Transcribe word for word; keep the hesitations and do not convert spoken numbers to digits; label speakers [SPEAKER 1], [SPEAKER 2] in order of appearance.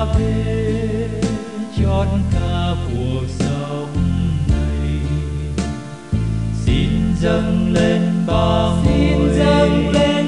[SPEAKER 1] về chọn cả cuộc sống này. Xin dâng lên ba ngôi, xin dâng lên